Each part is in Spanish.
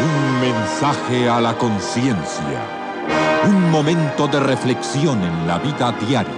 Un mensaje a la conciencia. Un momento de reflexión en la vida diaria.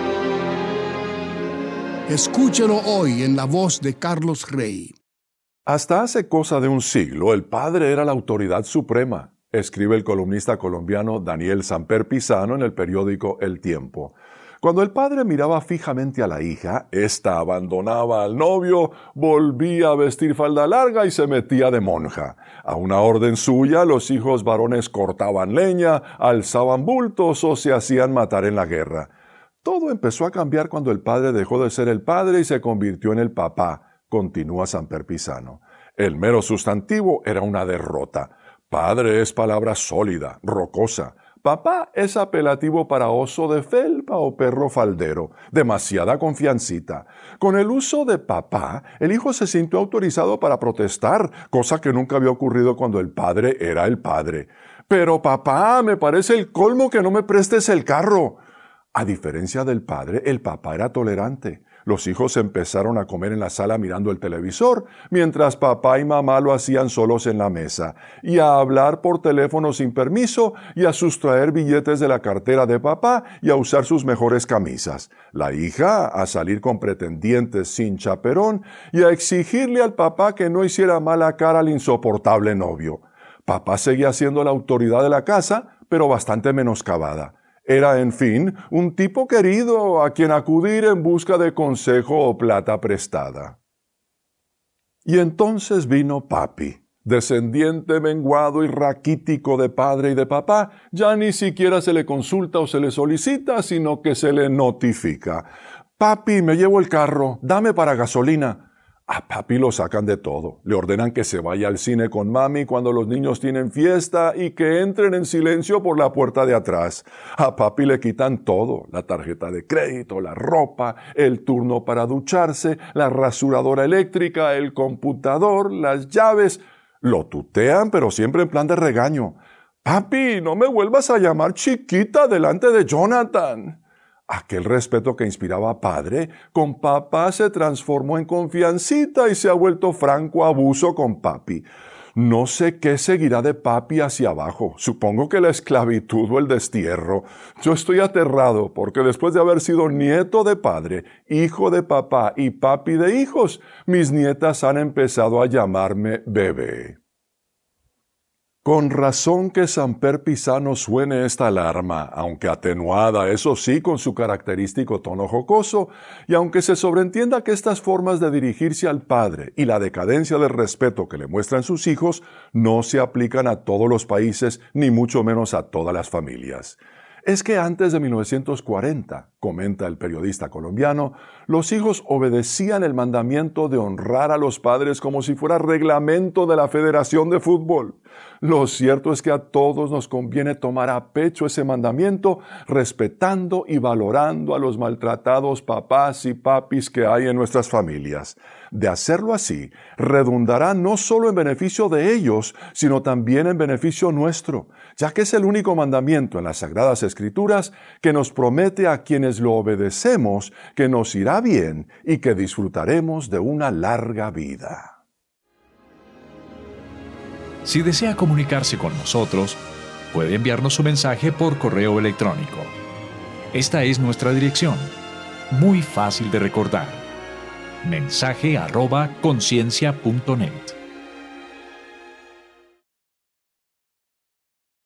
Escúchelo hoy en la voz de Carlos Rey. Hasta hace cosa de un siglo, el padre era la autoridad suprema, escribe el columnista colombiano Daniel Samper Pisano en el periódico El Tiempo. Cuando el padre miraba fijamente a la hija, ésta abandonaba al novio, volvía a vestir falda larga y se metía de monja. A una orden suya, los hijos varones cortaban leña, alzaban bultos o se hacían matar en la guerra. Todo empezó a cambiar cuando el padre dejó de ser el padre y se convirtió en el papá, continúa Samper Pisano. El mero sustantivo era una derrota. Padre es palabra sólida, rocosa. Papá es apelativo para oso de felpa o perro faldero, demasiada confiancita. Con el uso de papá, el hijo se sintió autorizado para protestar, cosa que nunca había ocurrido cuando el padre era el padre. Pero papá, me parece el colmo que no me prestes el carro. A diferencia del padre, el papá era tolerante. Los hijos empezaron a comer en la sala mirando el televisor, mientras papá y mamá lo hacían solos en la mesa, y a hablar por teléfono sin permiso, y a sustraer billetes de la cartera de papá, y a usar sus mejores camisas. La hija a salir con pretendientes sin chaperón, y a exigirle al papá que no hiciera mala cara al insoportable novio. Papá seguía siendo la autoridad de la casa, pero bastante menoscabada. Era, en fin, un tipo querido a quien acudir en busca de consejo o plata prestada. Y entonces vino papi, descendiente menguado y raquítico de padre y de papá. Ya ni siquiera se le consulta o se le solicita, sino que se le notifica. Papi, me llevo el carro, dame para gasolina. A papi lo sacan de todo. Le ordenan que se vaya al cine con mami cuando los niños tienen fiesta y que entren en silencio por la puerta de atrás. A papi le quitan todo, la tarjeta de crédito, la ropa, el turno para ducharse, la rasuradora eléctrica, el computador, las llaves. Lo tutean, pero siempre en plan de regaño. Papi, no me vuelvas a llamar chiquita delante de Jonathan. Aquel respeto que inspiraba padre, con papá se transformó en confiancita y se ha vuelto franco abuso con papi. No sé qué seguirá de papi hacia abajo. Supongo que la esclavitud o el destierro. Yo estoy aterrado porque después de haber sido nieto de padre, hijo de papá y papi de hijos, mis nietas han empezado a llamarme bebé. Con razón que Samper Pisano suene esta alarma, aunque atenuada, eso sí, con su característico tono jocoso, y aunque se sobreentienda que estas formas de dirigirse al padre y la decadencia del respeto que le muestran sus hijos no se aplican a todos los países, ni mucho menos a todas las familias. Es que antes de 1940, comenta el periodista colombiano, los hijos obedecían el mandamiento de honrar a los padres como si fuera reglamento de la Federación de Fútbol. Lo cierto es que a todos nos conviene tomar a pecho ese mandamiento, respetando y valorando a los maltratados papás y papis que hay en nuestras familias. De hacerlo así, redundará no solo en beneficio de ellos, sino también en beneficio nuestro, ya que es el único mandamiento en las Sagradas Escrituras que nos promete a quienes lo obedecemos que nos irá bien y que disfrutaremos de una larga vida. Si desea comunicarse con nosotros, puede enviarnos su mensaje por correo electrónico. Esta es nuestra dirección, muy fácil de recordar: mensaje@conciencia.net.